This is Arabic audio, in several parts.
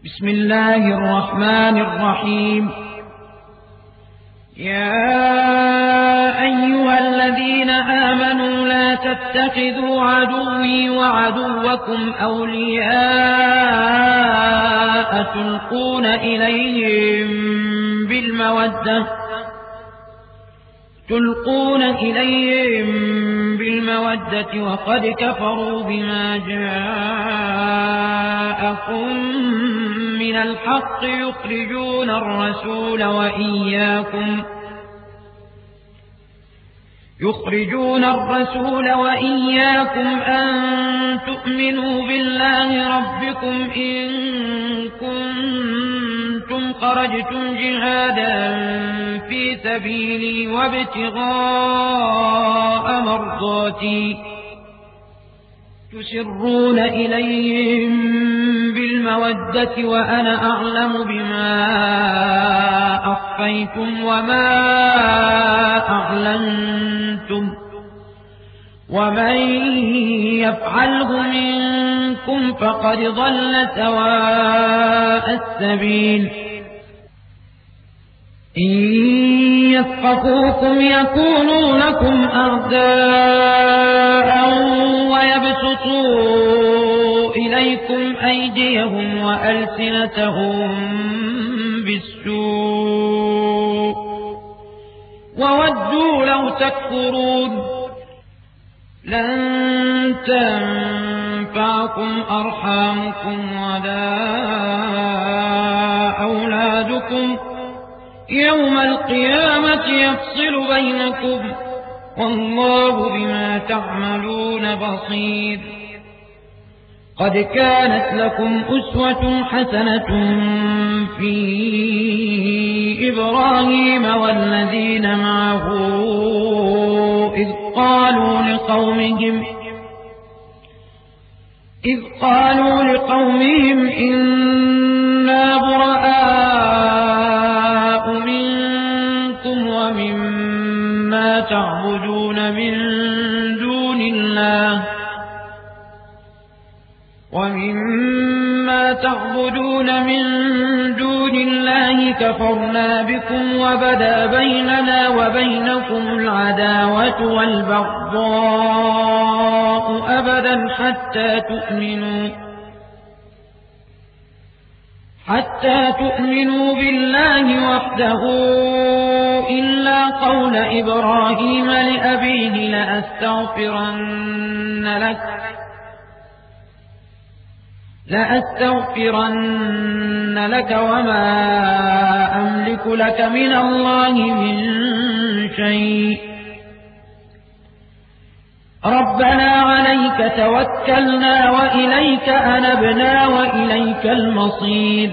بسم الله الرحمن الرحيم. يا أيها الذين آمنوا لا تتخذوا عدوي وعدوكم أولياء تلقون إليهم بالمودة وقد كفروا بما جاءكم من الحق يخرجون الرسول وإياكم أن تؤمنوا بالله ربكم إن كنتم خرجتم جهادا في سبيلي وابتغاء مرضاتي تسرون إليهم بالمودة وأنا أعلم بما أخفيتم وما أعلنتم ومن يفعله منكم فقد ضل سواء السبيل. إن يثقفوكم يكونوا لكم أعداء ويبسطوا إليكم أيديهم وألسنتهم بالسوء وودوا لو تكفرون. لن تنفعكم أرحامكم ولا أولادكم يوم القيامة يفصل بينكم والله بما تعملون بصير. قد كانت لكم أسوة حسنة في إبراهيم والذين معه إذ قالوا لقومهم إنا براء منكم ومما تعبدون من دون الله كفرنا بكم وبدا بيننا وبينكم العداوة والبغضاء أبدا حتى تؤمنوا بالله وحده إلا قول إبراهيم لأبيه لأستغفرن لك وما أملك لك من الله من شيء. ربنا عليك توكلنا وإليك أنبنا وإليك المصير.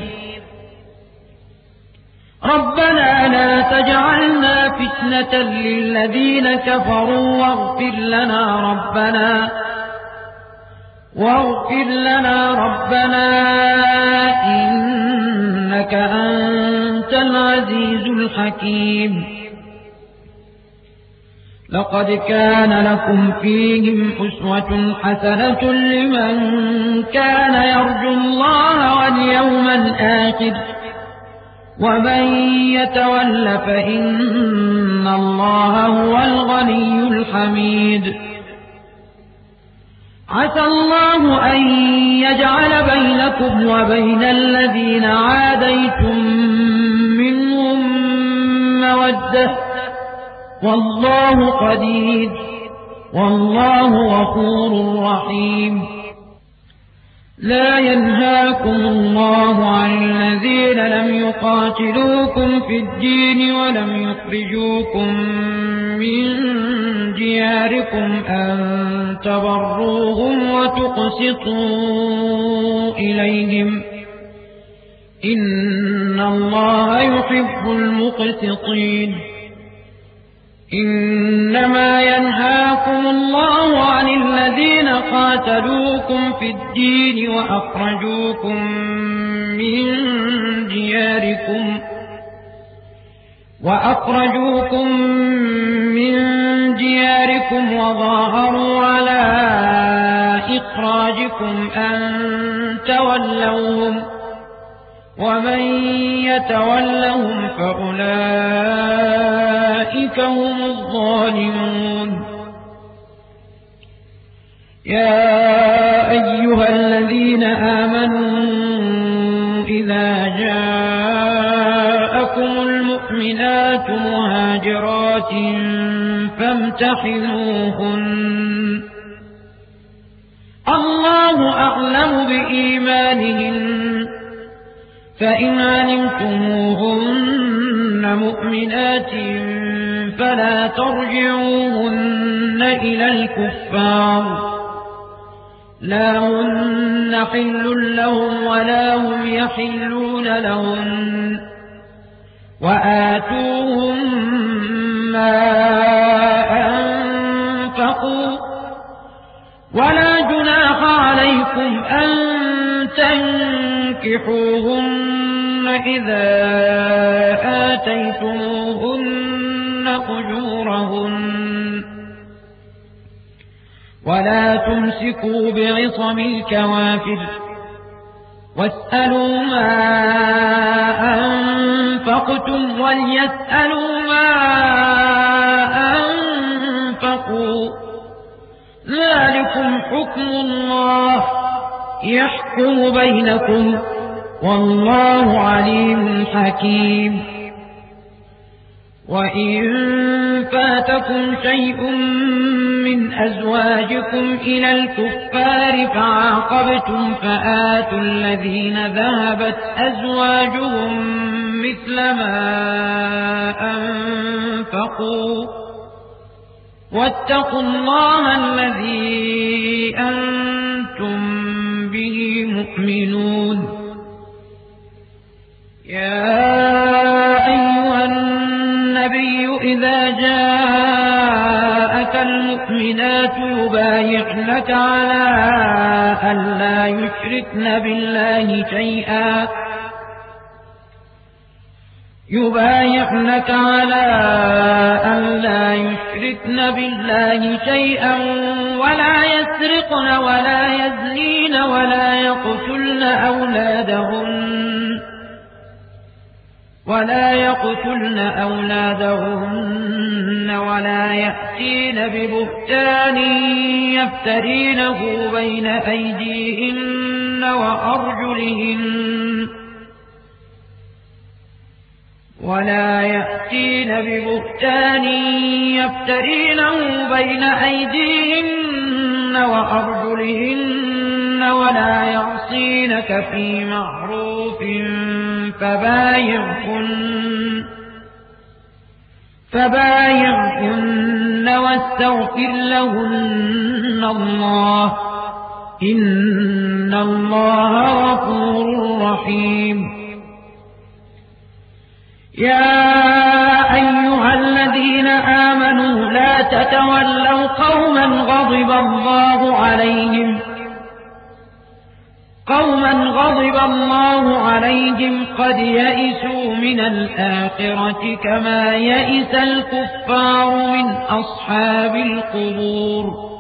ربنا لا تجعلنا فتنة للذين كفروا واغفر لنا ربنا إنك أنت العزيز الحكيم. لقد كان لكم فيهم أسوة حسنة لمن كان يرجو الله واليوم الآخر ومن يتول فإن الله هو الغني الحميد. عسى الله أن يجعل بينكم وبين الذين عاديتم منهم مودة والله قدير والله غفور رحيم. لا ينهاكم الله عن الذين لم يقاتلوكم في الدين ولم يخرجوكم من دياركم أن تبروهم وتقسطوا إليهم إن الله يحب المقسطين. إنما ينهاكم الله عن الذين قاتلوكم في الدين وأخرجوكم من دياركم وظاهروا على إخراجكم أن تولوهم ومن يتولهم فأولئك هم الظالمون. يا أيها الذين آمنوا إذا جاءكم المؤمنات مهاجرات فامتحنوهن الله أعلم بإيمانهن فإن علمتموهن مؤمنات فلا ترجعوهن إلى الكفار لا هن حل لهم ولا هم يحلون لهن وآتوهم ما أنفقوا ولا جناح عليكم أن تنكحوهن إذا آتيتموهن أجورهن ولا تمسكوا بعصم الكوافر واسألوا ما أنفقتم وليسألوا ما أنفقوا ذلكم حكم الله يحكم بينكم والله عليم حكيم. وإن فاتكم شيء من أزواجكم إلى الكفار فعاقبتم فآتوا الذين ذهبت أزواجهم مثل ما أنفقوا واتقوا الله الذي أنتم به مؤمنون. يا أيها النبي إذا جاءك المؤمنات يبايعنك على أن لا يشركن بالله شيئا ولا يسرقن ولا يزنين ولا يقتلن أولادهن ولا يأتين ببهتان يفترينه بين أيديهن وأرجلهن ولا يعصينك في معروف فبايعهن واستغفر لهن الله إن الله غفور رحيم. يا أيها الذين آمنوا لا تتولوا قوما غضب الله عليهم قد يئسوا من الآخرة كما يئس الكفار من أصحاب القبور.